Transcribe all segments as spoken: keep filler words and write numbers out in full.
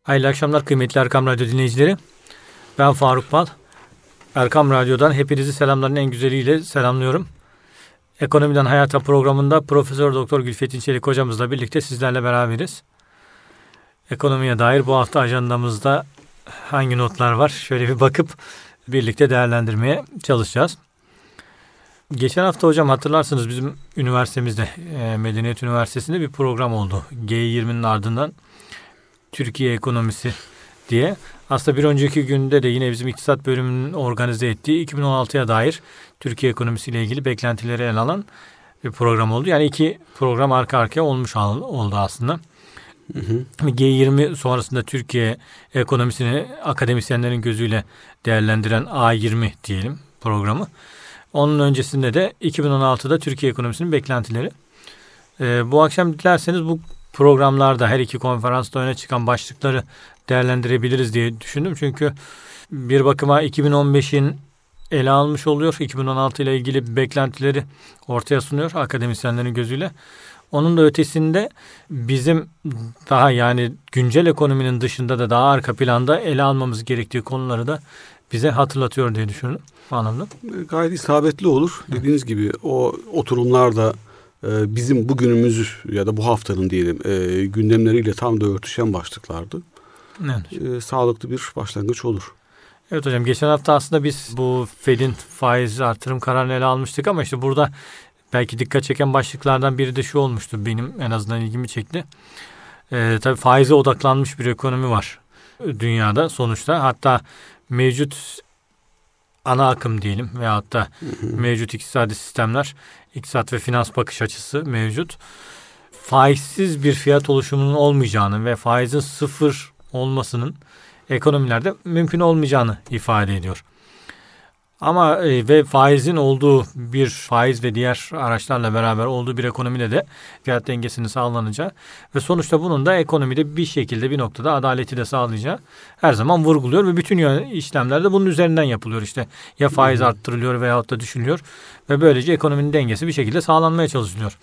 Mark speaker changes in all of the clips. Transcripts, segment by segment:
Speaker 1: Hayırlı akşamlar kıymetli Erkam Radyo dinleyicileri. Ben Faruk Bal. Erkam Radyo'dan hepinizi selamların en güzeliyle selamlıyorum. Ekonomiden Hayata programında Profesör Doktor Gülfethin Çelik hocamızla birlikte sizlerle beraberiz. Ekonomiye dair bu hafta ajandamızda hangi notlar var? Şöyle bir bakıp birlikte değerlendirmeye çalışacağız. Geçen hafta hocam hatırlarsınız bizim üniversitemizde, Medeniyet Üniversitesi'nde bir program oldu. G yirminin ardından Türkiye ekonomisi diye. Aslında bir önceki günde de yine bizim iktisat bölümünün organize ettiği iki bin on altıya dair Türkiye ekonomisiyle ilgili beklentileri ele alan bir program oldu. Yani iki program arka arkaya olmuş oldu aslında. Hı hı. G yirmi sonrasında Türkiye ekonomisini akademisyenlerin gözüyle değerlendiren A yirmi diyelim programı. Onun öncesinde de iki bin on altıda Türkiye ekonomisinin beklentileri. Ee, bu akşam dilerseniz bu programlarda her iki konferansta öne çıkan başlıkları değerlendirebiliriz diye düşündüm. Çünkü bir bakıma iki bin on beşin ele almış oluyor. iki bin on altı ile ilgili beklentileri ortaya sunuyor akademisyenlerin gözüyle. Onun da ötesinde bizim daha yani güncel ekonominin dışında da daha arka planda ele almamız gerektiği konuları da bize hatırlatıyor diye düşündüm. Bu anlamda.
Speaker 2: Gayet isabetli olur. Hı. Dediğiniz gibi o oturumlarda bizim bugünümüz ya da bu haftanın diyelim e, gündemleriyle tam da örtüşen başlıklardı. Evet. E, sağlıklı bir başlangıç olur.
Speaker 1: Evet hocam, geçen hafta aslında biz bu Fed'in faiz artırım kararını ele almıştık ama işte burada belki dikkat çeken başlıklardan biri de şu olmuştu, benim en azından ilgimi çekti. E, tabii faize odaklanmış bir ekonomi var dünyada sonuçta, hatta mevcut ana akım diyelim veyahut da hı hı. mevcut iktisadi sistemler, iktisat ve finans bakış açısı mevcut. Faizsiz bir fiyat oluşumunun olmayacağını ve faizin sıfır olmasının ekonomilerde mümkün olmayacağını ifade ediyor. Ama e, ve faizin olduğu bir faiz ve diğer araçlarla beraber olduğu bir ekonomide de fiyat dengesinin sağlanacağı ve sonuçta bunun da ekonomide bir şekilde bir noktada adaleti de sağlayacağı her zaman vurguluyor ve bütün işlemlerde bunun üzerinden yapılıyor. İşte ya faiz hı hı. arttırılıyor veyahut da düşülüyor ve böylece ekonominin dengesi bir şekilde sağlanmaya çalışılıyor.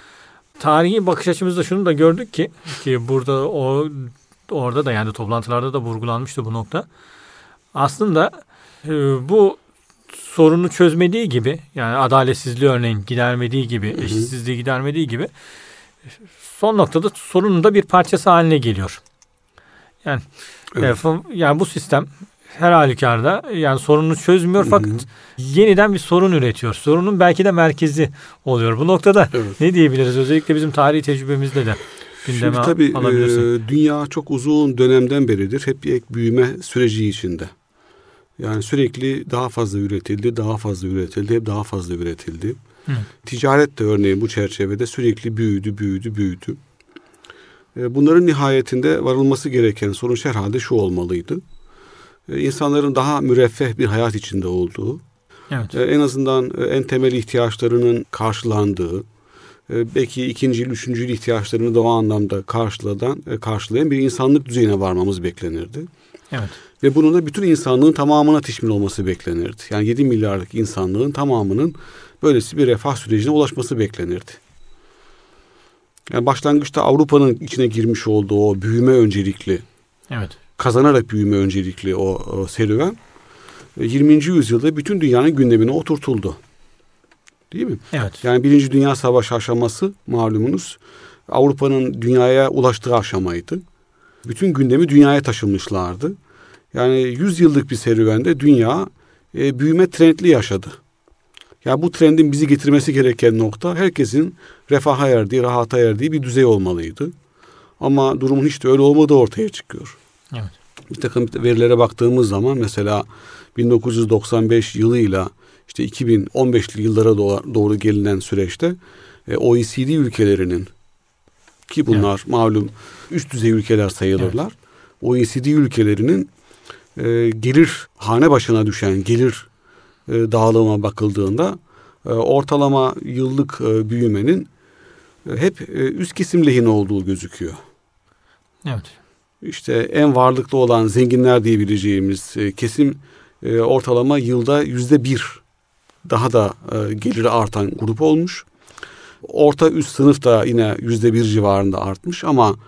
Speaker 1: Tarihi bakış açımızda şunu da gördük ki ki burada o orada da yani toplantılarda da vurgulanmıştı bu nokta. Aslında e, bu sorunu çözmediği gibi, yani adaletsizliği örneğin gidermediği gibi, hı hı. eşitsizliği gidermediği gibi son noktada sorunun da bir parçası haline geliyor. Yani evet. e, yani bu sistem her halükarda yani sorunu çözmüyor, hı hı. fakat yeniden bir sorun üretiyor. Sorunun belki de merkezi oluyor. Bu noktada evet. ne diyebiliriz? Özellikle bizim tarihi tecrübemizde de gündeme
Speaker 2: Şimdi tabii e, dünya çok uzun dönemden beridir hep bir ek büyüme süreci içinde. Yani sürekli daha fazla üretildi, daha fazla üretildi, hep daha fazla üretildi. Hı. Ticaret de örneğin bu çerçevede sürekli büyüdü, büyüdü, büyüdü. Bunların nihayetinde varılması gereken sonuç herhalde şu olmalıydı. İnsanların daha müreffeh bir hayat içinde olduğu, evet. en azından en temel ihtiyaçlarının karşılandığı, belki ikinci, üçüncü ihtiyaçlarını da o anlamda karşılayan, karşılayan bir insanlık düzeyine varmamız beklenirdi.
Speaker 1: Evet.
Speaker 2: Ve bunun da bütün insanlığın tamamına teşmil olması beklenirdi. Yani yedi milyarlık insanlığın tamamının böylesi bir refah sürecine ulaşması beklenirdi. Yani başlangıçta Avrupa'nın içine girmiş olduğu o büyüme öncelikli, evet. kazanarak büyüme öncelikli o, o serüven yirminci yüzyılda bütün dünyanın gündemine oturtuldu. Değil mi?
Speaker 1: Evet.
Speaker 2: Yani Birinci Dünya Savaşı aşaması malumunuz Avrupa'nın dünyaya ulaştığı aşamaydı. Bütün gündemi dünyaya taşımışlardı. Yani yüz yıllık bir serüvende dünya e, büyüme trendli yaşadı. Yani bu trendin bizi getirmesi gereken nokta herkesin refaha erdiği, rahata erdiği bir düzey olmalıydı. Ama durumun hiç de öyle olmadığı ortaya çıkıyor.
Speaker 1: Evet.
Speaker 2: Bir takım verilere baktığımız zaman mesela bin dokuz yüz doksan beş yılıyla işte iki bin on beşli yıllara doğru gelinen süreçte e, O E C D ülkelerinin, ki bunlar evet. malum üst düzey ülkeler sayılırlar. Evet. O E C D ülkelerinin e, gelir hane başına düşen gelir e, dağılımına bakıldığında e, ortalama yıllık e, büyümenin e, hep e, üst kesim lehine olduğu gözüküyor.
Speaker 1: Evet.
Speaker 2: İşte en varlıklı olan zenginler diyebileceğimiz e, kesim e, ortalama yılda yüzde bir daha da e, geliri artan grup olmuş. Orta üst sınıf da yine yüzde bir civarında artmış ama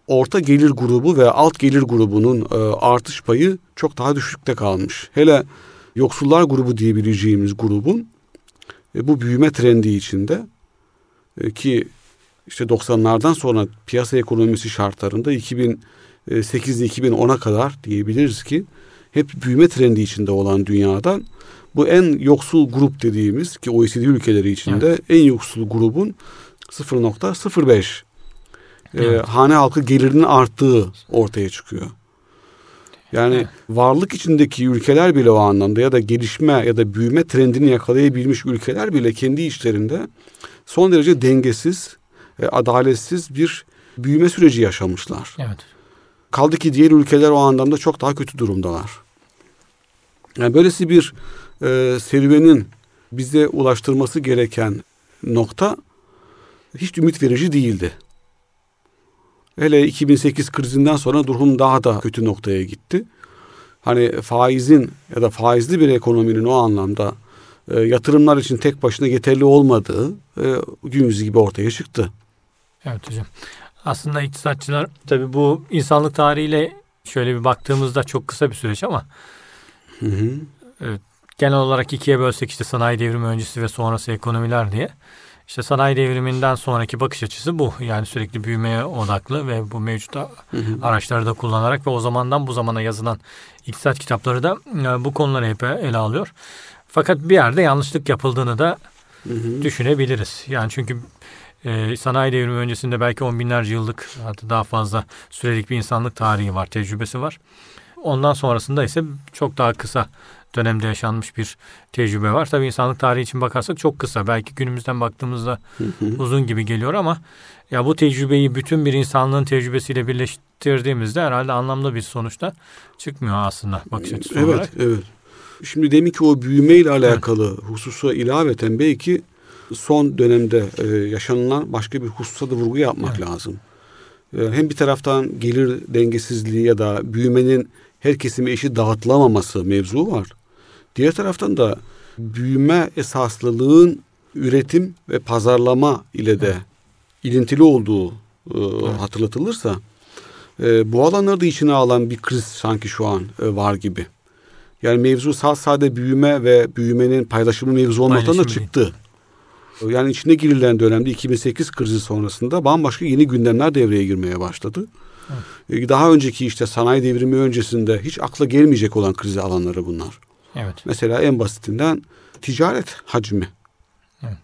Speaker 2: orta gelir grubu ve alt gelir grubunun e, artış payı çok daha düşükte kalmış. Hele yoksullar grubu diyebileceğimiz grubun e, bu büyüme trendi içinde e, ki işte doksanlardan sonra piyasa ekonomisi şartlarında iki bin sekizde iki bin ona kadar diyebiliriz ki hep büyüme trendi içinde olan dünyadan bu en yoksul grup dediğimiz ki O E C D ülkeleri içinde evet. en yoksul grubun sıfır virgül sıfır beş evet. e, hane halkı gelirinin arttığı ortaya çıkıyor. Yani evet. varlık içindeki ülkeler bile o anlamda ya da gelişme ya da büyüme trendini yakalayabilmiş ülkeler bile kendi içlerinde son derece dengesiz, e, adaletsiz bir büyüme süreci yaşamışlar.
Speaker 1: Evet.
Speaker 2: Kaldı ki diğer ülkeler o anlamda çok daha kötü durumdalar. Yani böylesi bir e, serüvenin bize ulaştırması gereken nokta hiç ümit verici değildi. Hele iki bin sekiz krizinden sonra durum daha da kötü noktaya gitti. Hani faizin ya da faizli bir ekonominin o anlamda e, yatırımlar için tek başına yeterli olmadığı e, gün yüzü gibi ortaya çıktı.
Speaker 1: Evet hocam. Aslında iktisatçılar tabii bu insanlık tarihiyle şöyle bir baktığımızda çok kısa bir süreç ama
Speaker 2: hı hı.
Speaker 1: Evet, genel olarak ikiye bölsek işte sanayi devrimi öncesi ve sonrası ekonomiler diye. İşte sanayi devriminden sonraki bakış açısı bu. Yani sürekli büyümeye odaklı ve bu mevcut hı hı. araçları da kullanarak ve o zamandan bu zamana yazılan iktisat kitapları da bu konuları hep ele alıyor. Fakat bir yerde yanlışlık yapıldığını da hı hı. düşünebiliriz. Yani çünkü e, sanayi devrimi öncesinde belki on binlerce yıllık hatta daha fazla sürelik bir insanlık tarihi var, tecrübesi var. Ondan sonrasında ise çok daha kısa dönemde yaşanmış bir tecrübe var. Tabii insanlık tarihi için bakarsak çok kısa. Belki günümüzden baktığımızda hı hı. uzun gibi geliyor ama ya bu tecrübeyi bütün bir insanlığın tecrübesiyle birleştirdiğimizde herhalde anlamlı bir sonuçta çıkmıyor aslında bakış açısı
Speaker 2: evet,
Speaker 1: olarak.
Speaker 2: Evet, evet. Şimdi demin ki o büyümeyle alakalı evet. hususa ilaveten belki son dönemde e, yaşanılan başka bir hususa da vurgu yapmak evet. lazım. E, hem bir taraftan gelir dengesizliği ya da büyümenin her kesime eşit dağıtılamaması mevzu var. Diğer taraftan da büyüme esaslılığın üretim ve pazarlama ile de ilintili olduğu e, evet. hatırlatılırsa e, bu alanları da içine alan bir kriz sanki şu an e, var gibi. Yani mevzu sade büyüme ve büyümenin paylaşımı mevzu olmaktan da çıktı. Yani içine girilen dönemde iki bin sekiz krizi sonrasında bambaşka yeni gündemler devreye girmeye başladı. Evet. Daha önceki işte sanayi devrimi öncesinde hiç akla gelmeyecek olan kriz alanları bunlar.
Speaker 1: Evet.
Speaker 2: Mesela en basitinden ticaret hacmi.
Speaker 1: Evet.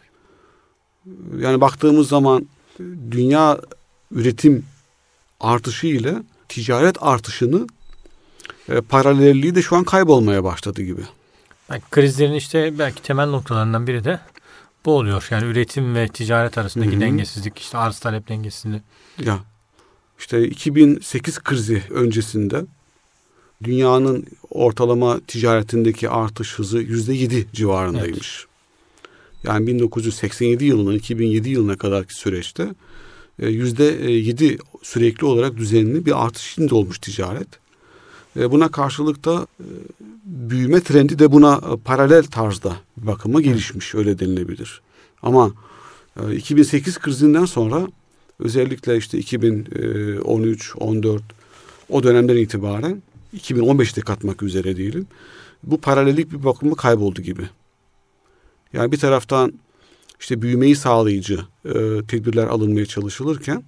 Speaker 2: Yani baktığımız zaman dünya üretim artışı ile ticaret artışını e, paralelliği de şu an kaybolmaya başladı gibi.
Speaker 1: Belki krizlerin işte belki temel noktalarından biri de bu oluyor. Yani üretim ve ticaret arasındaki Hı-hı. dengesizlik, işte arz talep dengesizliği.
Speaker 2: Ya işte iki bin sekiz krizi öncesinde dünyanın ortalama ticaretindeki artış hızı yüzde yedi civarındaymış. Evet. Yani bin dokuz yüz seksen yedi yılından iki bin yedi yılına kadarki süreçte yüzde yedi sürekli olarak düzenli bir artış içinde olmuş ticaret. Buna karşılık da büyüme trendi de buna paralel tarzda bir bakıma gelişmiş, öyle denilebilir. Ama iki bin sekiz krizinden sonra özellikle işte iki bin on üç on dört o dönemden itibaren iki bin on beşte katmak üzere diyelim. Bu paralellik bir bakıma kayboldu gibi. Yani bir taraftan işte büyümeyi sağlayıcı e, tedbirler alınmaya çalışılırken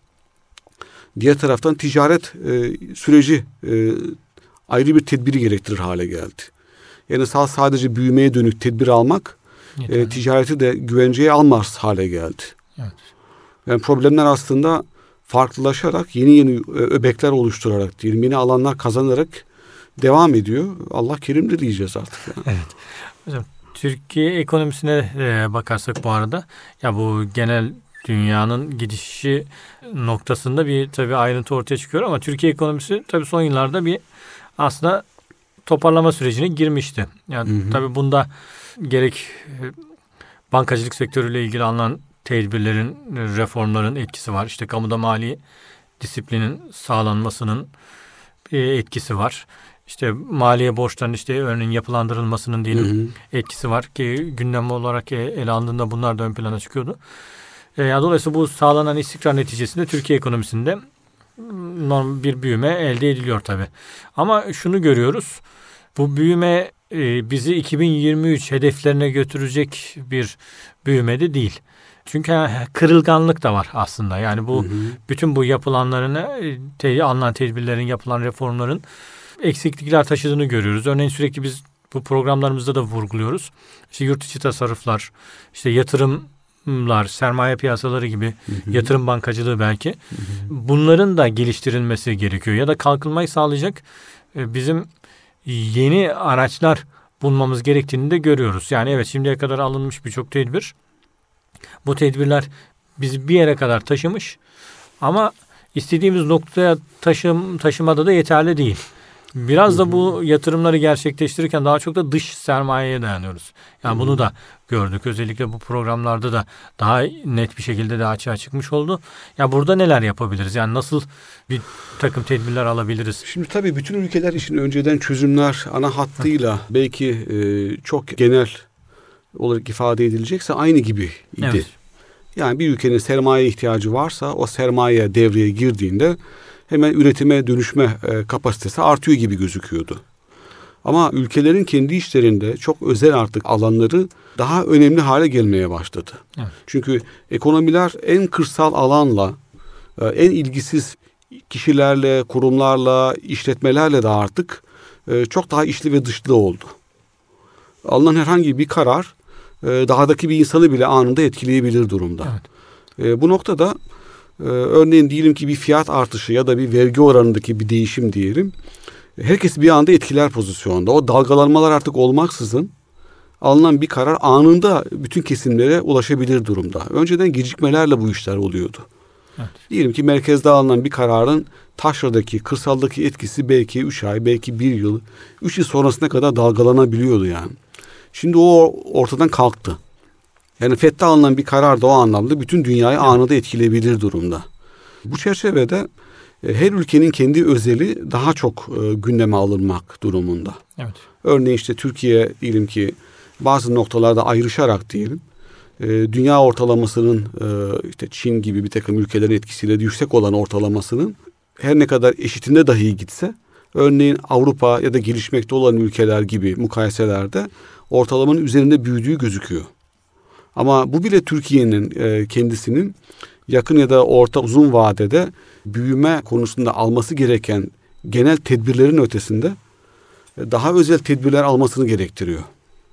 Speaker 2: diğer taraftan ticaret e, süreci e, ayrı bir tedbiri gerektirir hale geldi. Yani sadece büyümeye dönük tedbir almak e, ticareti de güvenceye almaz hale geldi.
Speaker 1: Evet.
Speaker 2: Yani problemler aslında farklılaşarak yeni yeni öbekler oluşturarak diyelim, yeni alanlar kazanarak devam ediyor. Allah kerimdir diyeceğiz artık. Yani.
Speaker 1: Evet. Hocam Türkiye ekonomisine e, bakarsak bu arada ya bu genel dünyanın gidişi noktasında bir tabii ayrıntı ortaya çıkıyor ama Türkiye ekonomisi tabii son yıllarda bir aslında toparlama sürecine girmişti. Yani hı hı. tabii bunda gerek bankacılık sektörüyle ilgili alınan tedbirlerin, reformların etkisi var. İşte kamuda mali disiplinin sağlanmasının etkisi var. İşte maliye borçlarının işte örneğin yapılandırılmasının diyelim hı hı. etkisi var ki gündem olarak ele alındığında bunlar da ön plana çıkıyordu. E, dolayısıyla bu sağlanan istikrar neticesinde Türkiye ekonomisinde normal bir büyüme elde ediliyor tabii. Ama şunu görüyoruz. Bu büyüme e, bizi iki bin yirmi üç hedeflerine götürecek bir büyüme de değil. Çünkü kırılganlık da var aslında. Yani bu hı hı. bütün bu yapılanların, te, alınan tedbirlerin, yapılan reformların eksiklikler taşıdığını görüyoruz. Örneğin sürekli biz bu programlarımızda da vurguluyoruz. İşte yurt içi tasarruflar, işte yatırımlar, sermaye piyasaları gibi, hı hı. yatırım bankacılığı belki. Hı hı. Bunların da geliştirilmesi gerekiyor. Ya da kalkınmayı sağlayacak bizim yeni araçlar bulmamız gerektiğini de görüyoruz. Yani evet, şimdiye kadar alınmış birçok tedbir. Bu tedbirler bizi bir yere kadar taşımış ama istediğimiz noktaya taşım, taşımada da yeterli değil. Biraz da bu yatırımları gerçekleştirirken daha çok da dış sermayeye dayanıyoruz. Yani bunu da gördük. Özellikle bu programlarda da daha net bir şekilde de açığa çıkmış oldu. Ya burada neler yapabiliriz? Yani nasıl bir takım tedbirler alabiliriz?
Speaker 2: Şimdi tabii bütün ülkeler için önceden çözümler ana hattıyla belki e, çok genel olarak ifade edilecekse aynı gibiydi. Evet. Yani bir ülkenin sermaye ihtiyacı varsa o sermaye devreye girdiğinde hemen üretime dönüşme e, kapasitesi artıyor gibi gözüküyordu. Ama ülkelerin kendi işlerinde çok özel artık alanları daha önemli hale gelmeye başladı. Evet. Çünkü ekonomiler en kırsal alanla, e, en ilgisiz kişilerle, kurumlarla, işletmelerle de artık e, çok daha içli ve dışlı oldu. Alınan herhangi bir karar e, dahadaki bir insanı bile anında etkileyebilir durumda. Evet. E, bu noktada e, örneğin diyelim ki bir fiyat artışı ya da bir vergi oranındaki bir değişim diyelim. Herkes bir anda etkiler pozisyonda. O dalgalanmalar artık olmaksızın alınan bir karar anında bütün kesimlere ulaşabilir durumda. Önceden gecikmelerle bu işler oluyordu. Evet. Diyelim ki merkezde alınan bir kararın taşradaki, kırsaldaki etkisi belki üç ay, belki bir yıl, üç yıl sonrasına kadar dalgalanabiliyordu yani. Şimdi o ortadan kalktı. Yani F E D'de alınan bir karar da o anlamda bütün dünyayı evet. anında etkileyebilir durumda. Bu çerçevede her ülkenin kendi özeli daha çok e, gündeme alınmak durumunda. Evet. Örneğin işte Türkiye diyelim ki bazı noktalarda ayrışarak diyelim e, dünya ortalamasının e, işte Çin gibi bir takım ülkelerin etkisiyle yüksek olan ortalamasının her ne kadar eşitinde dahi gitse örneğin Avrupa ya da gelişmekte olan ülkeler gibi mukayeselerde ortalamanın üzerinde büyüdüğü gözüküyor. Ama bu bile Türkiye'nin e, kendisinin yakın ya da orta uzun vadede büyüme konusunda alması gereken genel tedbirlerin ötesinde daha özel tedbirler almasını gerektiriyor.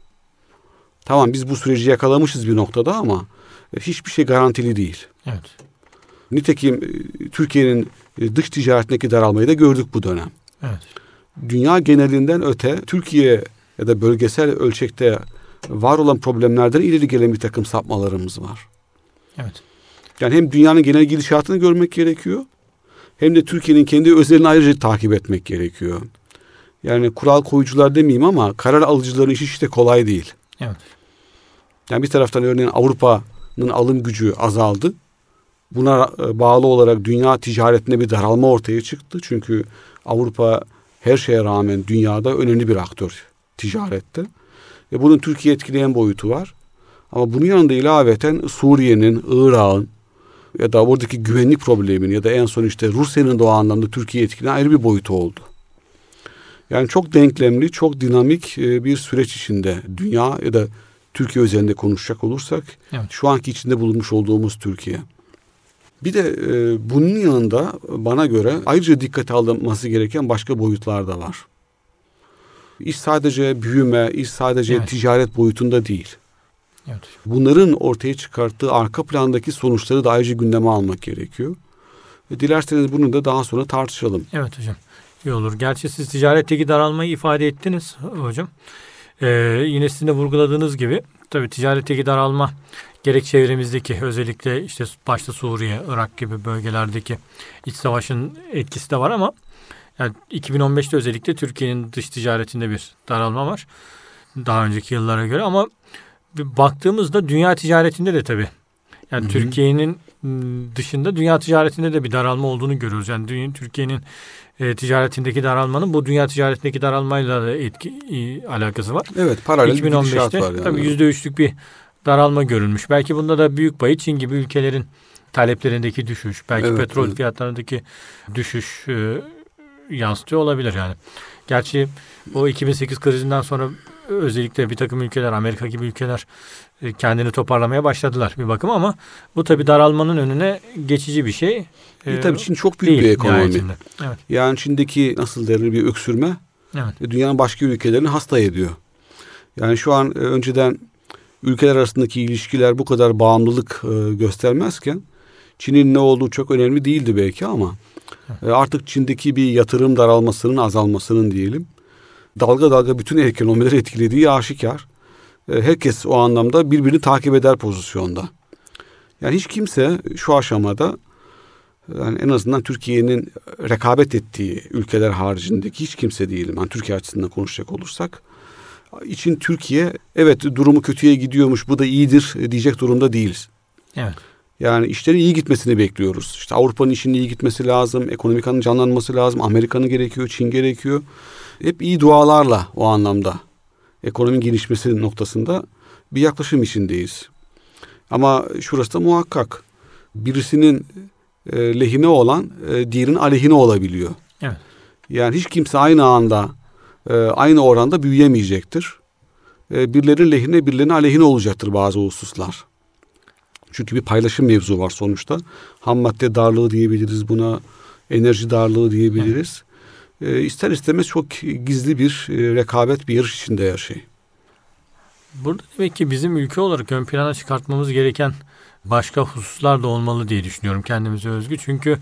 Speaker 2: Tamam, biz bu süreci yakalamışız bir noktada ama hiçbir şey garantili değil. Evet. Nitekim Türkiye'nin dış ticaretindeki daralmayı da gördük bu dönem. Evet. Dünya genelinden öte Türkiye ya da bölgesel ölçekte var olan problemlerden ileri gelen bir takım sapmalarımız var. Evet. Yani hem dünyanın genel gidişatını görmek gerekiyor, hem de Türkiye'nin kendi özelini ayrıca takip etmek gerekiyor. Yani kural koyucular demeyeyim ama karar alıcıların işi işte kolay değil. Evet. Yani bir taraftan örneğin Avrupa'nın alım gücü azaldı. Buna bağlı olarak dünya ticaretinde bir daralma ortaya çıktı. Çünkü Avrupa her şeye rağmen dünyada önemli bir aktör ticarette. Ve bunun Türkiye etkileyen boyutu var. Ama bunun yanında ilaveten Suriye'nin, Irak'ın ya da oradaki güvenlik probleminin ya da en son işte Rusya'nın da o anlamda Türkiye'yi etkileyen ayrı bir boyutu oldu. Yani çok denklemli, çok dinamik bir süreç içinde dünya ya da Türkiye özelinde konuşacak olursak evet. şu anki içinde bulunmuş olduğumuz Türkiye. Bir de e, bunun yanında bana göre ayrıca dikkate alınması gereken başka boyutlar da var. İş sadece büyüme, iş sadece evet. ticaret boyutunda değil. Evet. Bunların ortaya çıkarttığı arka plandaki sonuçları da ayrıca gündeme almak gerekiyor. E, dilerseniz bunu da daha sonra tartışalım.
Speaker 1: Evet hocam. İyi olur. Gerçi siz ticaretteki daralmayı ifade ettiniz hocam. Ee, yine sizin de vurguladığınız gibi tabii ticaretteki daralma gerek çevremizdeki özellikle işte başta Suriye, Irak gibi bölgelerdeki iç savaşın etkisi de var ama yani iki bin on beşte özellikle Türkiye'nin dış ticaretinde bir daralma var. Daha önceki yıllara göre ama baktığımızda dünya ticaretinde de tabii yani hı hı. Türkiye'nin dışında dünya ticaretinde de bir daralma olduğunu görüyoruz. Yani dünya, Türkiye'nin e, ticaretindeki daralmanın bu dünya ticaretindeki daralmayla da etki e, alakası var.
Speaker 2: Evet, paralel bir gidişat var yani.
Speaker 1: Tabii yüzde üçlük bir daralma görülmüş. Belki bunda da büyük payı Çin gibi ülkelerin taleplerindeki düşüş, belki
Speaker 2: evet,
Speaker 1: petrol
Speaker 2: evet.
Speaker 1: fiyatlarındaki düşüş e, yansıtıyor olabilir yani. Gerçi o iki bin sekiz krizinden sonra özellikle bir takım ülkeler, Amerika gibi ülkeler e, kendini toparlamaya başladılar bir bakıma ama bu tabii daralmanın önüne geçici bir şey. E,
Speaker 2: e, tabii Çin çok büyük bir ekonomi.
Speaker 1: Evet.
Speaker 2: Yani Çin'deki nasıl derler bir öksürme
Speaker 1: evet.
Speaker 2: dünyanın başka ülkelerini hasta ediyor. Yani şu an e, önceden ülkeler arasındaki ilişkiler bu kadar bağımlılık e, göstermezken Çin'in ne olduğu çok önemli değildi belki ama e, artık Çin'deki bir yatırım daralmasının azalmasının diyelim dalga dalga bütün ekonomileri etkilediği aşikar. E, herkes o anlamda birbirini takip eder pozisyonda. Yani hiç kimse şu aşamada yani en azından Türkiye'nin rekabet ettiği ülkeler haricindeki hiç kimse değilim. Yani Türkiye açısından konuşacak olursak için Türkiye evet durumu kötüye gidiyormuş bu da iyidir diyecek durumda değiliz.
Speaker 1: Evet.
Speaker 2: Yani işlerin iyi gitmesini bekliyoruz. İşte Avrupa'nın işinin iyi gitmesi lazım, ekonomikanın canlanması lazım, Amerika'nın gerekiyor, Çin gerekiyor. Hep iyi dualarla o anlamda ekonominin gelişmesi noktasında bir yaklaşım içindeyiz. Ama şurası da muhakkak birisinin e, lehine olan e, diğerinin aleyhine olabiliyor.
Speaker 1: Evet.
Speaker 2: Yani hiç kimse aynı anda e, aynı oranda büyüyemeyecektir. E, birilerinin lehine birilerinin aleyhine olacaktır bazı hususlar. Çünkü bir paylaşım mevzu var sonuçta. Ham madde darlığı diyebiliriz buna, enerji darlığı diyebiliriz. Evet. E, ister istemez çok gizli bir e, rekabet, bir yarış içinde her şey.
Speaker 1: Burada demek ki bizim ülke olarak ön plana çıkartmamız gereken başka hususlar da olmalı diye düşünüyorum kendimize özgü. Çünkü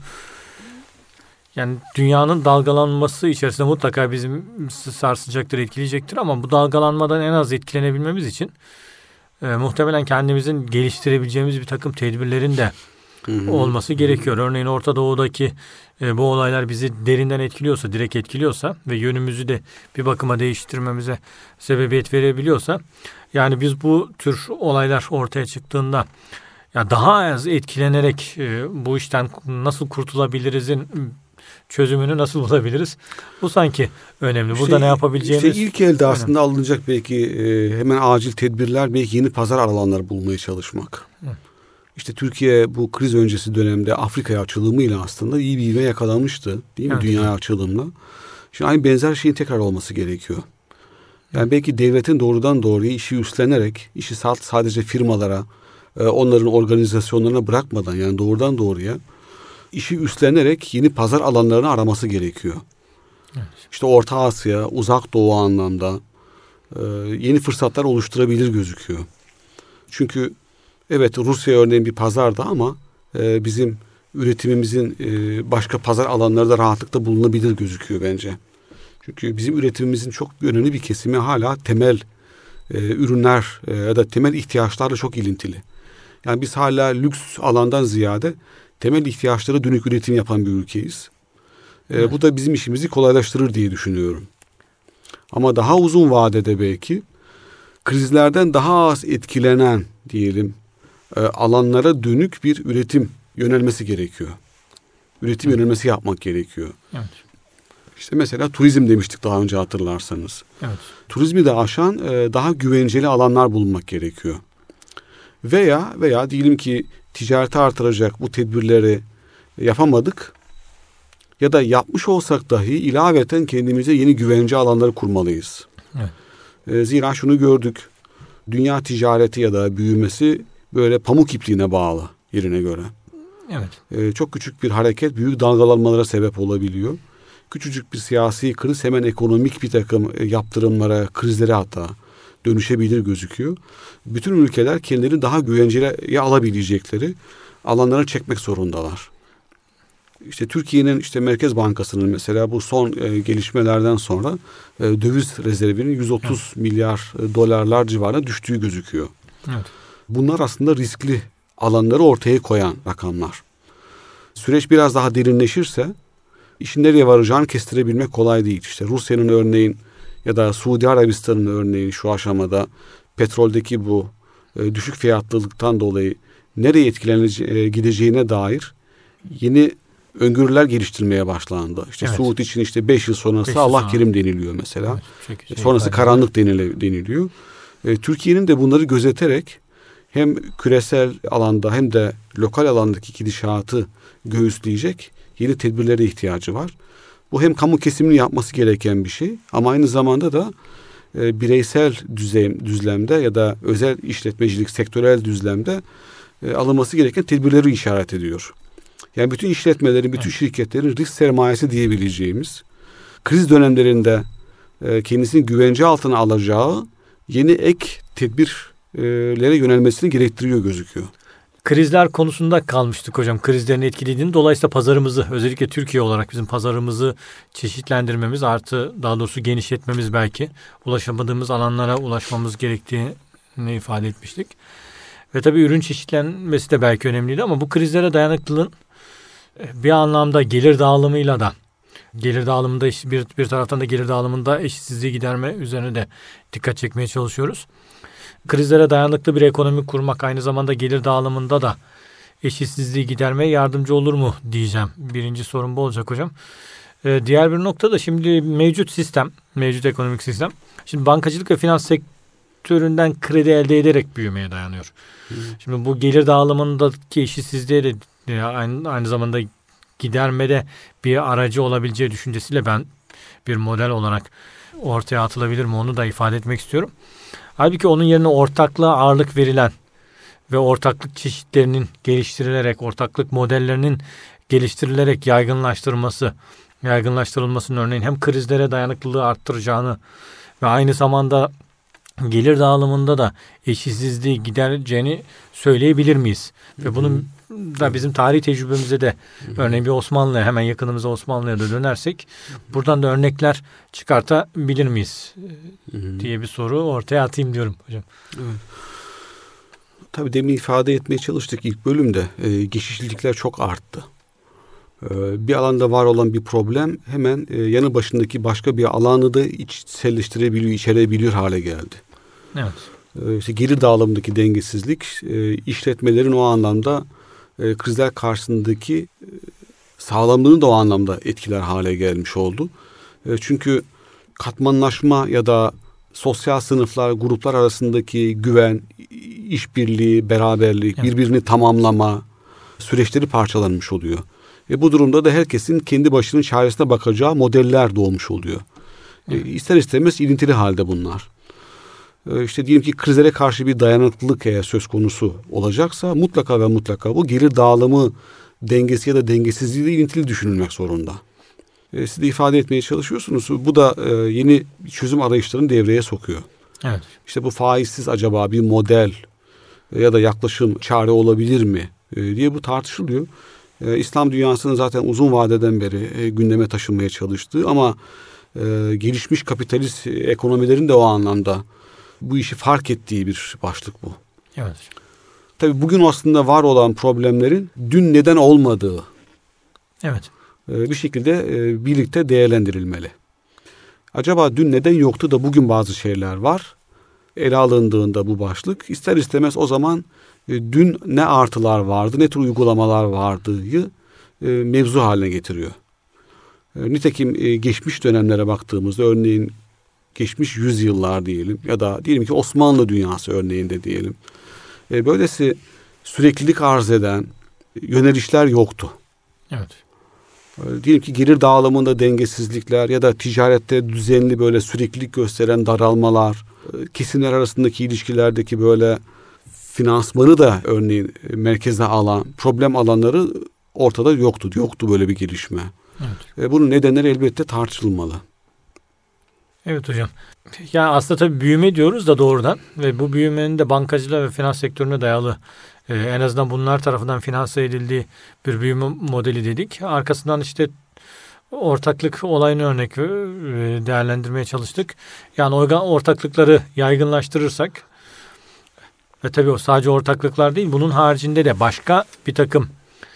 Speaker 1: yani dünyanın dalgalanması içerisinde mutlaka bizim sarsacaktır, etkileyecektir ama bu dalgalanmadan en az etkilenebilmemiz için e, muhtemelen kendimizin geliştirebileceğimiz bir takım tedbirlerin de Hı-hı. olması gerekiyor. Örneğin Orta Doğu'daki e, bu olaylar bizi derinden etkiliyorsa, direkt etkiliyorsa ve yönümüzü de bir bakıma değiştirmemize sebebiyet verebiliyorsa yani biz bu tür olaylar ortaya çıktığında ya daha az etkilenerek e, bu işten nasıl kurtulabilirizin çözümünü nasıl bulabiliriz? Bu sanki önemli. Burada işte, ne yapabileceğimiz...
Speaker 2: İşte ilk elde aslında önemli. Alınacak belki e, hemen acil tedbirler, belki yeni pazar alanları bulmaya çalışmak. Hı. İşte Türkiye bu kriz öncesi dönemde Afrika'ya açılımıyla aslında iyi bir ivme yakalamıştı. Değil mi? Evet. Dünyaya açılımla. Şimdi aynı benzer şeyin tekrar olması gerekiyor. Yani belki devletin doğrudan doğruya işi üstlenerek, işi sadece firmalara, onların organizasyonlarına bırakmadan yani doğrudan doğruya işi üstlenerek yeni pazar alanlarını araması gerekiyor. Evet. İşte Orta Asya, Uzak Doğu anlamda yeni fırsatlar oluşturabilir gözüküyor. Çünkü evet Rusya örneğin bir pazarda ama bizim üretimimizin başka pazar alanları da rahatlıkla bulunabilir gözüküyor bence. Çünkü bizim üretimimizin çok önemli bir kesimi hala temel e, ürünler e, ya da temel ihtiyaçlarla çok ilintili. Yani biz hala lüks alandan ziyade temel ihtiyaçlara dönük üretim yapan bir ülkeyiz. E, evet. Bu da bizim işimizi kolaylaştırır diye düşünüyorum. Ama daha uzun vadede belki krizlerden daha az etkilenen diyelim e, alanlara dönük bir üretim yönelmesi gerekiyor. Üretim evet. yönelmesi yapmak gerekiyor. Evet. İşte mesela turizm demiştik daha önce hatırlarsanız. Evet. Turizmi de aşan e, daha güvenceli alanlar bulunmak gerekiyor. Veya veya diyelim ki ticareti artıracak bu tedbirleri yapamadık. Ya da yapmış olsak dahi ilaveten kendimize yeni güvence alanları kurmalıyız. Evet. E, zira şunu gördük. Dünya ticareti ya da büyümesi böyle pamuk ipliğine bağlı yerine göre. Evet. E, çok küçük bir hareket büyük dalgalanmalara sebep olabiliyor. Küçücük bir siyasi kriz hemen ekonomik bir takım yaptırımlara, krizlere hatta dönüşebilir gözüküyor. Bütün ülkeler kendilerini daha güvenceye alabilecekleri alanlara çekmek zorundalar. İşte Türkiye'nin işte Merkez Bankası'nın mesela bu son e, gelişmelerden sonra e, döviz rezervinin yüz otuz evet. milyar dolarlar civarına düştüğü gözüküyor. Evet. Bunlar aslında riskli alanları ortaya koyan rakamlar. Süreç biraz daha derinleşirse İşin nereye varacağını kestirebilmek kolay değil. İşte Rusya'nın örneğin ya da Suudi Arabistan'ın örneğin şu aşamada petroldeki bu e, düşük fiyatlılıktan dolayı nereye etkileneceğine gideceğine dair yeni öngörüler geliştirmeye başlandı. İşte evet. Suud için işte beş yıl sonrası beş Allah kerim deniliyor mesela. Evet, şey, Sonrası karanlık denile, deniliyor. E, Türkiye'nin de bunları gözeterek hem küresel alanda hem de lokal alandaki gidişatı göğüsleyecek yeni tedbirlere ihtiyacı var. Bu hem kamu kesiminin yapması gereken bir şey ama aynı zamanda da e, bireysel düzlem, düzlemde ya da özel işletmecilik, sektörel düzlemde e, alınması gereken tedbirleri işaret ediyor. Yani bütün işletmelerin, bütün şirketlerin risk sermayesi diyebileceğimiz, kriz dönemlerinde e, kendisini güvence altına alacağı yeni ek tedbirlere yönelmesini gerektiriyor gözüküyor.
Speaker 1: Krizler konusunda kalmıştık hocam. Krizlerin etkilediğini, dolayısıyla pazarımızı, özellikle Türkiye olarak bizim pazarımızı çeşitlendirmemiz, artı daha doğrusu genişletmemiz, belki ulaşamadığımız alanlara ulaşmamız gerektiğini ifade etmiştik. Ve tabii ürün çeşitlenmesi de belki önemliydi ama bu krizlere dayanıklılığın bir anlamda gelir dağılımıyla da, gelir dağılımında bir, bir taraftan da gelir dağılımında eşitsizliği giderme üzerine de dikkat çekmeye çalışıyoruz. Krizlere dayanıklı bir ekonomi kurmak aynı zamanda gelir dağılımında da eşitsizliği gidermeye yardımcı olur mu diyeceğim. Birinci sorun bu olacak hocam. Ee, diğer bir nokta da şimdi mevcut sistem, mevcut ekonomik sistem. Şimdi bankacılık ve finans sektöründen kredi elde ederek büyümeye dayanıyor. Hmm. Şimdi bu gelir dağılımındaki eşitsizliğe de aynı, aynı zamanda gidermede bir aracı olabileceği düşüncesiyle ben bir model olarak ortaya atılabilir mi onu da ifade etmek istiyorum. Halbuki onun yerine ortaklığa ağırlık verilen ve ortaklık çeşitlerinin geliştirilerek, ortaklık modellerinin geliştirilerek yaygınlaştırılması, yaygınlaştırılmasının örneğin hem krizlere dayanıklılığı arttıracağını ve aynı zamanda gelir dağılımında da eşitsizliği gidereceğini söyleyebilir miyiz? Hı-hı. Ve bunun da bizim tarihi tecrübemize de, Hı-hı. örneğin bir Osmanlı'ya, hemen yakınımıza Osmanlı'ya da dönersek buradan da örnekler çıkartabilir miyiz Hı-hı. diye bir soru ortaya atayım diyorum hocam.
Speaker 2: Evet. Tabii demin ifade etmeye çalıştık ilk bölümde. E, geçişlilikler çok arttı. E, bir alanda var olan bir problem hemen e, yanı başındaki başka bir alanı da içselleştirebiliyor, içerebiliyor hale geldi.
Speaker 1: Evet.
Speaker 2: E, işte gelir dağılımındaki dengesizlik e, işletmelerin o anlamda e, krizler karşısındaki e, sağlamlığını da o anlamda etkiler hale gelmiş oldu. E, çünkü katmanlaşma ya da sosyal sınıflar, gruplar arasındaki güven, işbirliği, beraberlik, evet. birbirini tamamlama süreçleri parçalanmış oluyor. E bu durumda da herkesin kendi başının çaresine bakacağı modeller doğmuş oluyor. Evet. E, ister istemez ilintili halde bunlar. E, işte diyelim ki krizlere karşı bir dayanıklılık eğer söz konusu olacaksa mutlaka ve mutlaka bu gelir dağılımı dengesi ya da dengesizliği de ilintili düşünülmek zorunda. E, siz de ifade etmeye çalışıyorsunuz. Bu da e, yeni çözüm arayışlarını devreye sokuyor.
Speaker 1: Evet.
Speaker 2: İşte bu faizsiz acaba bir model e, ya da yaklaşım çare olabilir mi e, diye bu tartışılıyor. E, İslam dünyasının zaten uzun vadeden beri e, gündeme taşınmaya çalıştığı ama e, gelişmiş kapitalist ekonomilerin de o anlamda bu işi fark ettiği bir başlık bu.
Speaker 1: Evet.
Speaker 2: Tabii bugün aslında var olan problemlerin dün neden olmadığı.
Speaker 1: Evet.
Speaker 2: Bir şekilde birlikte değerlendirilmeli. Acaba dün neden yoktu da bugün bazı şeyler var? Ele alındığında bu başlık ister istemez o zaman dün ne artılar vardı, ne tür uygulamalar vardığı mevzu haline getiriyor. Nitekim geçmiş dönemlere baktığımızda örneğin geçmiş yüzyıllar diyelim ya da diyelim ki Osmanlı dünyası örneğinde diyelim. Böylesi süreklilik arz eden yönelişler yoktu.
Speaker 1: Evet.
Speaker 2: Diyelim ki gelir dağılımında dengesizlikler ya da ticarette düzenli böyle süreklilik gösteren daralmalar, kesimler arasındaki ilişkilerdeki böyle finansmanı da örneğin merkeze alan problem alanları ortada yoktu. Yoktu böyle bir gelişme. Evet. Bunun nedenleri elbette tartışılmalı.
Speaker 1: Evet hocam. Yani aslında tabii büyüme diyoruz da doğrudan ve bu büyümenin de bankacılığa ve finans sektörüne dayalı Ee, en azından bunlar tarafından finanse edildiği bir büyüme modeli dedik. Arkasından işte ortaklık olayını örnek değerlendirmeye çalıştık. Yani ortaklıkları yaygınlaştırırsak ve tabii o sadece ortaklıklar değil, bunun haricinde de başka bir takım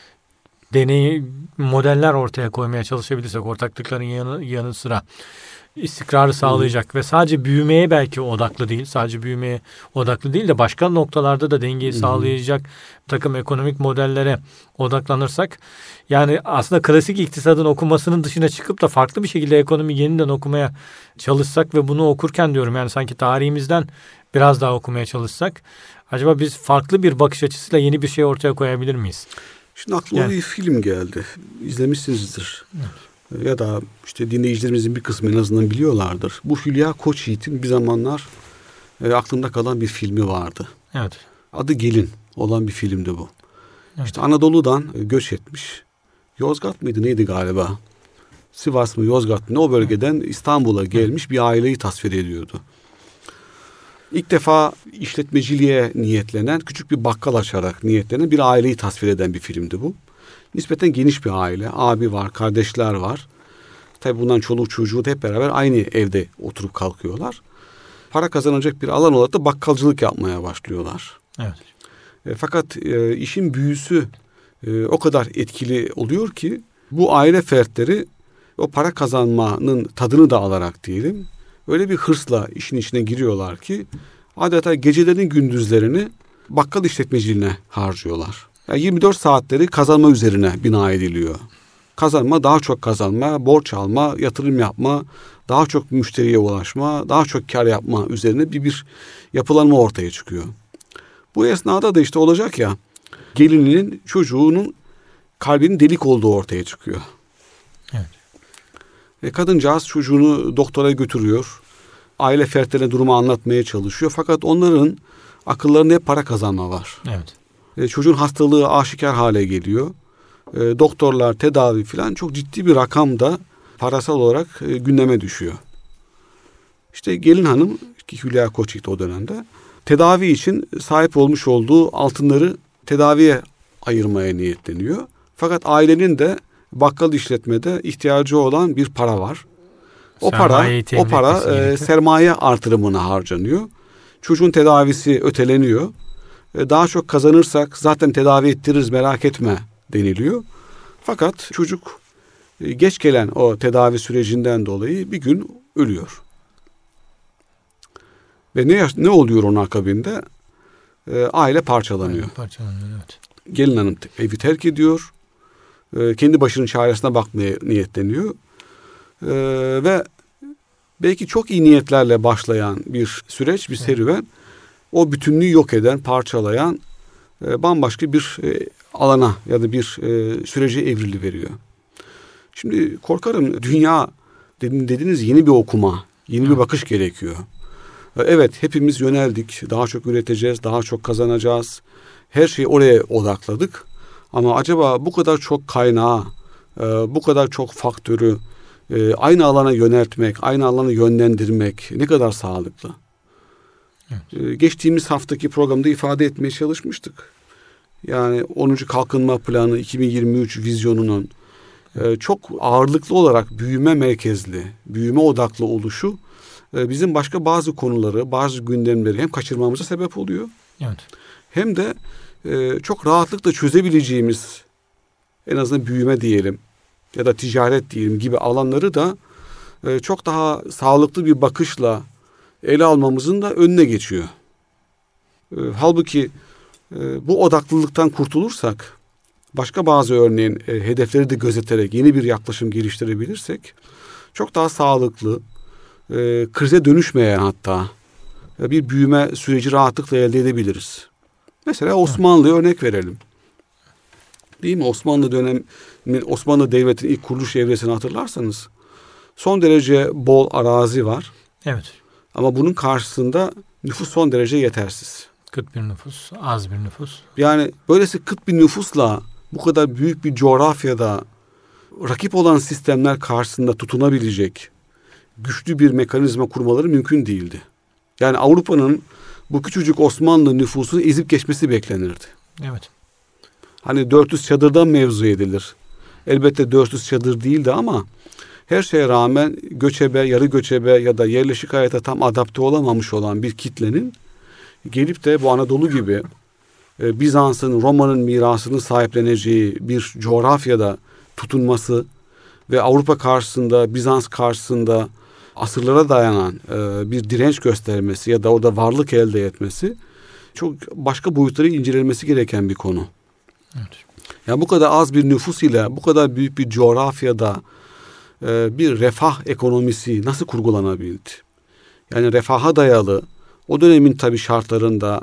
Speaker 1: deney modeller ortaya koymaya çalışabilirsek ortaklıkların yanı, yanı sıra istikrarı sağlayacak hmm. ve sadece büyümeye belki odaklı değil, sadece büyümeye odaklı değil de başka noktalarda da dengeyi hmm. sağlayacak takım ekonomik modellere odaklanırsak, yani aslında klasik iktisadın okumasının dışına çıkıp da farklı bir şekilde ekonomi yeniden okumaya çalışsak ve bunu okurken diyorum yani sanki tarihimizden biraz daha okumaya çalışsak, Acaba biz farklı bir bakış açısıyla yeni bir şey ortaya koyabilir miyiz?
Speaker 2: Şimdi aklıma
Speaker 1: Yani.
Speaker 2: bir film geldi. İzlemişsinizdir.
Speaker 1: Evet.
Speaker 2: Ya da işte dinleyicilerimizin bir kısmı en azından biliyorlardır. Bu Hülya Koçyiğit'in bir zamanlar e, aklımda kalan bir filmi vardı.
Speaker 1: Evet.
Speaker 2: Adı Gelin olan bir filmdi bu.
Speaker 1: Evet.
Speaker 2: İşte Anadolu'dan göç etmiş. Yozgat mıydı neydi galiba? Sivas mı Yozgat mı? O bölgeden İstanbul'a gelmiş bir aileyi tasvir ediyordu. İlk defa işletmeciliğe niyetlenen, küçük bir bakkal açarak niyetlenen bir aileyi tasvir eden bir filmdi bu. Nispeten geniş bir aile. Abi var, kardeşler var. Tabii bundan çoluk çocuğu da hep beraber aynı evde oturup kalkıyorlar. Para kazanacak bir alan olarak da bakkalcılık yapmaya başlıyorlar.
Speaker 1: Evet.
Speaker 2: E, fakat e, işin büyüsü e, o kadar etkili oluyor ki bu aile fertleri o para kazanmanın tadını da alarak diyelim öyle bir hırsla işin içine giriyorlar ki adeta gecelerin gündüzlerini bakkal işletmeciliğine harcıyorlar. Yani yirmi dört saatleri kazanma üzerine bina ediliyor. Kazanma, daha çok kazanma, borç alma, yatırım yapma, daha çok müşteriye ulaşma, daha çok kar yapma üzerine bir bir yapılanma ortaya çıkıyor. Bu esnada da işte olacak ya, gelininin çocuğunun kalbinin delik olduğu ortaya çıkıyor.
Speaker 1: Evet.
Speaker 2: E, kadıncağız çocuğunu doktora götürüyor. Aile fertlerine durumu anlatmaya çalışıyor. Fakat onların akıllarında hep para kazanma var.
Speaker 1: Evet.
Speaker 2: E, çocuğun hastalığı aşikar hale geliyor. E, doktorlar, tedavi falan çok ciddi bir rakamda parasal olarak e, gündeme düşüyor. İşte gelin hanım, ki Hülya Koçyiğit o dönemde, tedavi için sahip olmuş olduğu altınları tedaviye ayırmaya niyetleniyor. Fakat ailenin de bakkal işletmede ihtiyacı olan bir para var. O para, o para e, sermaye artırımına harcanıyor. Çocuğun tedavisi öteleniyor. E, daha çok kazanırsak zaten tedavi ettiririz merak etme deniliyor. Fakat çocuk e, geç gelen o tedavi sürecinden dolayı bir gün ölüyor. Ve ne ne oluyor onun akabinde? E, aile parçalanıyor.
Speaker 1: Aile parçalanıyor, evet.
Speaker 2: Gelin hanım evi terk ediyor. E, kendi başının çaresine bakmaya niyetleniyor. E, ve belki çok iyi niyetlerle başlayan bir süreç, bir serüven, o bütünlüğü yok eden, parçalayan e, bambaşka bir e, alana ya da bir e, sürece evrili-veriyor. Şimdi korkarım dünya dediğiniz yeni bir okuma, yeni bir bakış gerekiyor. Evet, hepimiz yöneldik. Daha çok üreteceğiz, daha çok kazanacağız. Her şeyi oraya odakladık. Ama acaba bu kadar çok kaynağı, bu kadar çok faktörü aynı alana yöneltmek, aynı alana yönlendirmek ne kadar sağlıklı? Evet. Geçtiğimiz haftaki programda ifade etmeye çalışmıştık. Yani onuncu Kalkınma Planı iki bin yirmi üç vizyonunun çok ağırlıklı olarak büyüme merkezli, büyüme odaklı oluşu bizim başka bazı konuları, bazı gündemleri hem kaçırmamıza sebep oluyor.
Speaker 1: Evet.
Speaker 2: Hem de e, çok rahatlıkla çözebileceğimiz, en azından büyüme diyelim ya da ticaret diyelim gibi alanları da e, çok daha sağlıklı bir bakışla ele almamızın da önüne geçiyor. E, halbuki e, bu odaklılıktan kurtulursak, başka bazı örneğin e, hedefleri de gözeterek yeni bir yaklaşım geliştirebilirsek çok daha sağlıklı, e, krize dönüşmeyen hatta e, bir büyüme süreci rahatlıkla elde edebiliriz. Mesela Osmanlı'ya örnek verelim. Değil mi? Osmanlı dönemi, Osmanlı Devleti'nin ilk kuruluş evresini hatırlarsanız son derece bol arazi var.
Speaker 1: Evet.
Speaker 2: Ama bunun karşısında nüfus son derece yetersiz.
Speaker 1: Kıt bir nüfus, az bir nüfus.
Speaker 2: Yani böylesi kıt bir nüfusla bu kadar büyük bir coğrafyada rakip olan sistemler karşısında tutunabilecek güçlü bir mekanizma kurmaları mümkün değildi. Yani Avrupa'nın bu küçücük Osmanlı nüfusunu ezip geçmesi beklenirdi.
Speaker 1: Evet.
Speaker 2: Hani dört yüz çadırdan mevzu edilir. Elbette dört yüz çadır değildi ama her şeye rağmen göçebe, yarı göçebe ya da yerleşik hayata tam adapte olamamış olan bir kitlenin gelip de bu Anadolu gibi e, Bizans'ın, Roma'nın mirasını sahipleneceği bir coğrafyada tutunması ve Avrupa karşısında, Bizans karşısında asırlara dayanan e, bir direnç göstermesi ya da orada varlık elde etmesi çok başka boyutları incelenmesi gereken bir konu.
Speaker 1: Evet.
Speaker 2: Yani bu kadar az bir nüfus ile bu kadar büyük bir coğrafyada e, bir refah ekonomisi nasıl kurgulanabildi? Yani refaha dayalı, o dönemin tabii şartlarında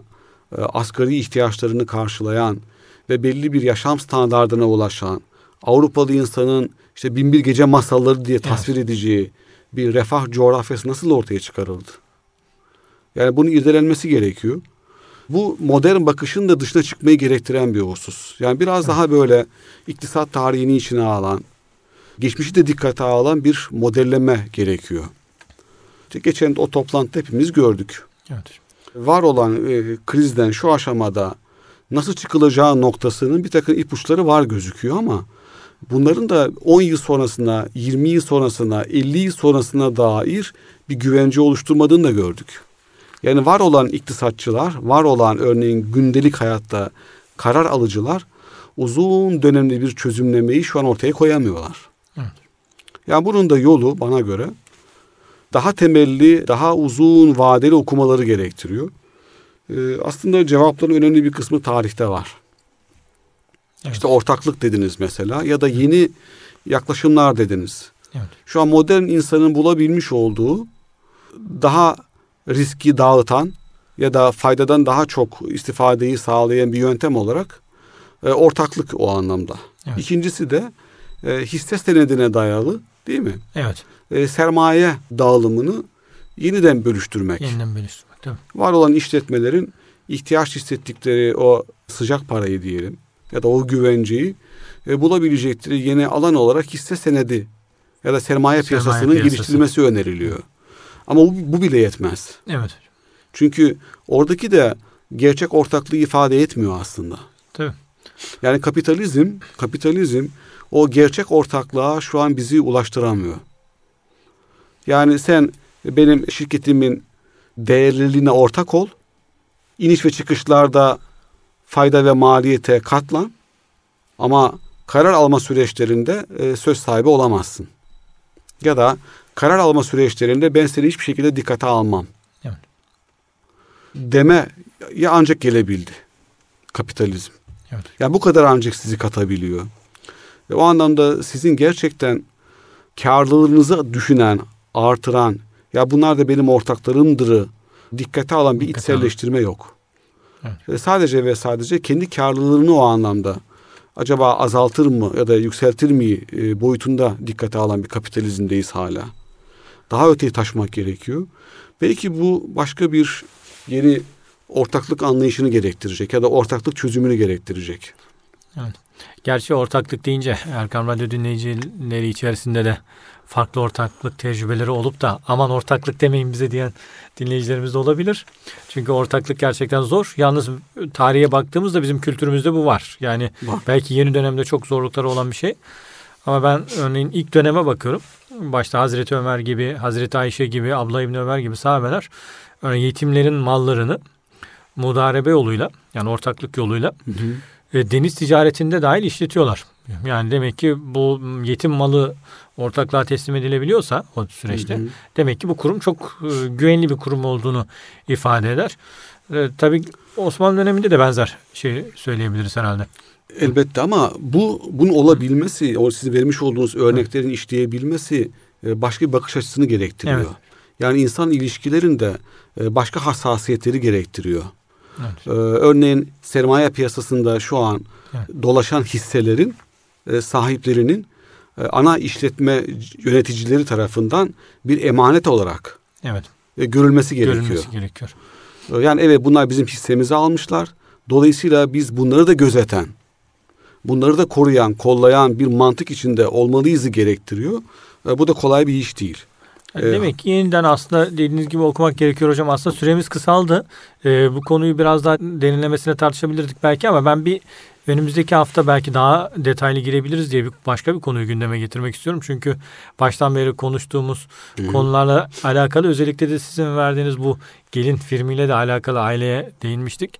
Speaker 2: e, asgari ihtiyaçlarını karşılayan ve belli bir yaşam standardına ulaşan, Avrupalı insanın işte Binbir Gece Masalları diye tasvir evet. edeceği bir refah coğrafyası nasıl ortaya çıkarıldı? Yani bunun irdelenmesi gerekiyor. Bu modern bakışın da dışına çıkmayı gerektiren bir husus. Yani biraz evet. daha böyle iktisat tarihini içine alan, geçmişi de dikkate alan bir modelleme gerekiyor. İşte geçen o toplantıda hepimiz gördük.
Speaker 1: Evet.
Speaker 2: Var olan e, krizden şu aşamada nasıl çıkılacağı noktasının bir takım ipuçları var gözüküyor ama bunların da on yıl sonrasına, yirmi yıl sonrasına, elli yıl sonrasına dair bir güvence oluşturmadığını da gördük. Yani var olan iktisatçılar, var olan örneğin gündelik hayatta karar alıcılar uzun dönemli bir çözümlemeyi şu an ortaya koyamıyorlar. Evet. Yani bunun da yolu bana göre daha temelli, daha uzun vadeli okumaları gerektiriyor. Ee, aslında cevapların önemli bir kısmı tarihte var. Evet. İşte ortaklık dediniz mesela ya da yeni yaklaşımlar dediniz. Evet. Şu an modern insanın bulabilmiş olduğu daha riski dağıtan ya da faydadan daha çok istifadeyi sağlayan bir yöntem olarak e, ortaklık o anlamda. Evet. İkincisi de e, hisse senedine dayalı değil mi?
Speaker 1: Evet.
Speaker 2: E, sermaye dağılımını yeniden bölüştürmek.
Speaker 1: Yeniden bölüştürmek. Tabii.
Speaker 2: Var olan işletmelerin ihtiyaç hissettikleri o sıcak parayı diyelim ya da o güvenceyi e, bulabilecekleri yeni alan olarak hisse senedi ya da sermaye, sermaye piyasasının piyasası. geliştirilmesi öneriliyor. Ama bu, bu bile yetmez.
Speaker 1: Evet.
Speaker 2: Çünkü oradaki de gerçek ortaklığı ifade etmiyor aslında.
Speaker 1: Tabii.
Speaker 2: Yani kapitalizm, kapitalizm o gerçek ortaklığa şu an bizi ulaştıramıyor. Yani sen benim şirketimin değerliliğine ortak ol, iniş ve çıkışlarda fayda ve maliyete katlan ama karar alma süreçlerinde e, söz sahibi olamazsın. Ya da karar alma süreçlerinde ben seni hiçbir şekilde dikkate almam. Evet. Deme ya ancak gelebildi kapitalizm.
Speaker 1: Evet.
Speaker 2: Yani bu kadar ancak sizi katabiliyor. Ve o anlamda sizin gerçekten karlılığınızı düşünen, artıran, ya bunlar da benim ortaklarımdırı dikkate alan bir dikkate içselleştirme alın. Yok. Evet. Ve sadece ve sadece kendi karlılığını o anlamda acaba azaltır mı ya da yükseltir mi e, boyutunda dikkate alan bir kapitalizmdeyiz hala. Daha öteye taşımak gerekiyor. Belki bu başka bir yeni ortaklık anlayışını gerektirecek ya da ortaklık çözümünü gerektirecek.
Speaker 1: Evet. Gerçi ortaklık deyince Erkam Radyo dinleyicileri içerisinde de farklı ortaklık tecrübeleri olup da aman ortaklık demeyin bize diyen dinleyicilerimiz de olabilir. Çünkü ortaklık gerçekten zor. Yalnız tarihe baktığımızda bizim kültürümüzde bu var. Yani var. Belki yeni dönemde çok zorlukları olan bir şey. Ama ben örneğin ilk döneme bakıyorum. Başta Hazreti Ömer gibi, Hazreti Ayşe gibi, Abla İbni Ömer gibi sahabeler örneğin yetimlerin mallarını mudarebe yoluyla yani ortaklık yoluyla hı hı. E, deniz ticaretinde dahil işletiyorlar. Yani demek ki bu yetim malı ortaklığa teslim edilebiliyorsa o süreçte hı hı. demek ki bu kurum çok e, güvenli bir kurum olduğunu ifade eder. E, tabii Osmanlı döneminde de benzer şey söyleyebiliriz herhalde.
Speaker 2: Elbette ama bu bunun olabilmesi, o sizin vermiş olduğunuz örneklerin evet. işleyebilmesi e, başka bir bakış açısını gerektiriyor. Evet. Yani insan ilişkilerinde e, başka hassasiyetleri gerektiriyor. Evet. Ee, örneğin sermaye piyasasında şu an evet. dolaşan hisselerin e, sahiplerinin e, ana işletme yöneticileri tarafından bir emanet olarak
Speaker 1: evet.
Speaker 2: e, görülmesi gerekiyor.
Speaker 1: Görülmesi gerekiyor.
Speaker 2: E, yani evet bunlar bizim hissemizi almışlar. Dolayısıyla biz bunları da gözeten, bunları da koruyan, kollayan bir mantık içinde olmalıyızı gerektiriyor. E, bu da kolay bir iş değil.
Speaker 1: Yani demek ki yeniden aslında dediğiniz gibi okumak gerekiyor hocam. Aslında süremiz kısaldı. Ee, bu konuyu biraz daha derinlemesine tartışabilirdik belki ama ben bir önümüzdeki hafta belki daha detaylı girebiliriz diye bir başka bir konuyu gündeme getirmek istiyorum. Çünkü baştan beri konuştuğumuz Hı. konularla alakalı özellikle de sizin verdiğiniz bu gelin filmiyle de alakalı aileye değinmiştik.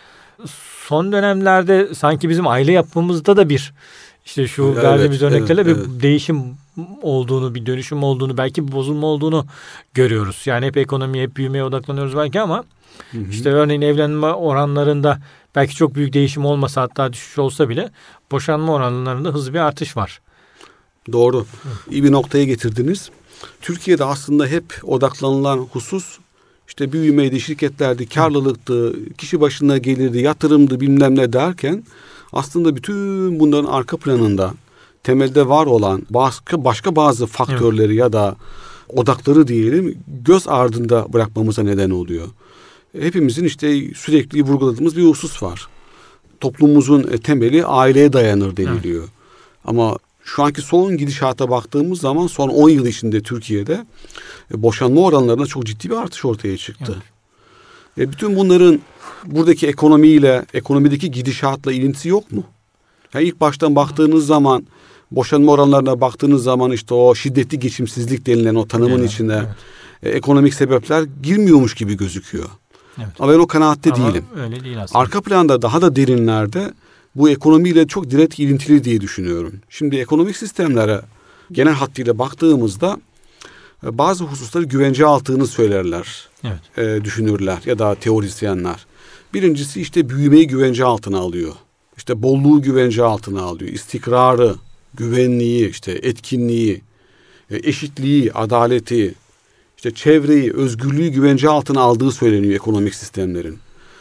Speaker 1: Son dönemlerde sanki bizim aile yapımızda da bir işte şu evet, verdiğimiz örneklerle evet, bir evet. değişim olduğunu, bir dönüşüm olduğunu, belki bir bozulma olduğunu görüyoruz. Yani hep ekonomiye, hep büyümeye odaklanıyoruz belki ama hı hı. işte örneğin evlenme oranlarında belki çok büyük değişim olmasa hatta düşüş olsa bile boşanma oranlarında hızlı bir artış var.
Speaker 2: Doğru. Hı. İyi bir noktaya getirdiniz. Türkiye'de aslında hep odaklanılan husus işte büyümeydi, şirketlerdi, karlılıktı, kişi başına gelirdi, yatırımdı, bilmem ne derken aslında bütün bunların arka planında temelde var olan başka başka bazı faktörleri evet. ya da odakları diyelim göz ardında bırakmamıza neden oluyor. Hepimizin işte sürekli vurguladığımız bir husus var. Toplumumuzun temeli aileye dayanır deniliyor. Evet. Ama şu anki son gidişata baktığımız zaman son on yıl içinde Türkiye'de boşanma oranlarında çok ciddi bir artış ortaya çıktı. Evet. E bütün bunların buradaki ekonomiyle, ekonomideki gidişatla ilintisi yok mu? Yani ilk baştan baktığınız zaman, boşanma oranlarına baktığınız zaman işte o şiddetli geçimsizlik denilen o tanımın evet, içine evet. E, ekonomik sebepler girmiyormuş gibi gözüküyor. Evet. Ama ben o kanaatte
Speaker 1: Ama
Speaker 2: değilim.
Speaker 1: Öyle değil aslında.
Speaker 2: Arka planda daha da derinlerde bu ekonomiyle çok direkt ilintili diye düşünüyorum. Şimdi ekonomik sistemlere genel hattıyla baktığımızda bazı hususları güvence altını söylerler, evet. e, düşünürler ya da teorisyenler. Birincisi işte büyümeyi güvence altına alıyor. İşte bolluğu güvence altına alıyor. İstikrarı, güvenliği, işte etkinliği, eşitliği, adaleti, işte çevreyi, özgürlüğü güvence altına aldığı söyleniyor ekonomik sistemlerin.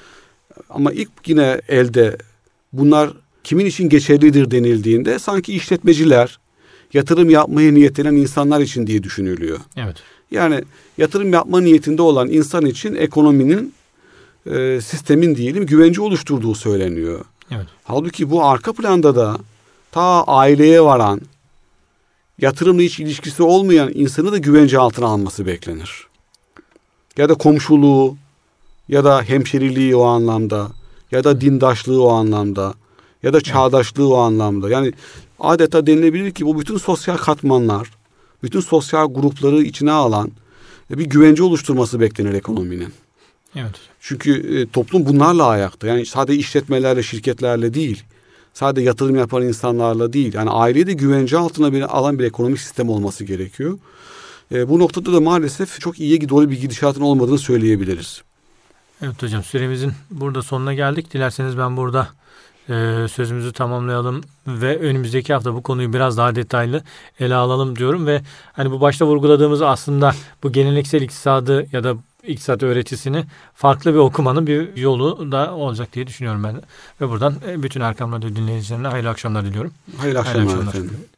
Speaker 2: Ama ilk yine elde bunlar kimin için geçerlidir denildiğinde sanki işletmeciler, yatırım yapmaya niyetlenen insanlar için diye düşünülüyor.
Speaker 1: Evet.
Speaker 2: Yani yatırım yapma niyetinde olan insan için ekonominin, e, sistemin diyelim güvence oluşturduğu söyleniyor.
Speaker 1: Evet.
Speaker 2: Halbuki bu arka planda da ta aileye varan, yatırımla hiç ilişkisi olmayan insanı da güvence altına alması beklenir. Ya da komşuluğu, ya da hemşeriliği o anlamda, ya da dindaşlığı o anlamda, ya da çağdaşlığı o anlamda. Yani adeta denilebilir ki bu bütün sosyal katmanlar, bütün sosyal grupları içine alan bir güvence oluşturması beklenir ekonominin.
Speaker 1: Evet.
Speaker 2: Çünkü e, toplum bunlarla ayakta. Yani sadece işletmelerle, şirketlerle değil, sadece yatırım yapan insanlarla değil. Yani aileyi de güvence altına bir, alan bir ekonomik sistem olması gerekiyor. E, bu noktada da maalesef çok iyiye doğru bir gidişatın olmadığını söyleyebiliriz.
Speaker 1: Evet hocam, süremizin burada sonuna geldik. Dilerseniz ben burada e, sözümüzü tamamlayalım ve önümüzdeki hafta bu konuyu biraz daha detaylı ele alalım diyorum ve hani bu başta vurguladığımız aslında bu geleneksel iktisadı ya da iktisat öğretisini farklı bir okumanın bir yolu da olacak diye düşünüyorum ben. Ve buradan bütün Erkam Radyo dinleyicilerine hayırlı akşamlar diliyorum.
Speaker 2: Hayırlı akşamlar, hayırlı akşamlar efendim.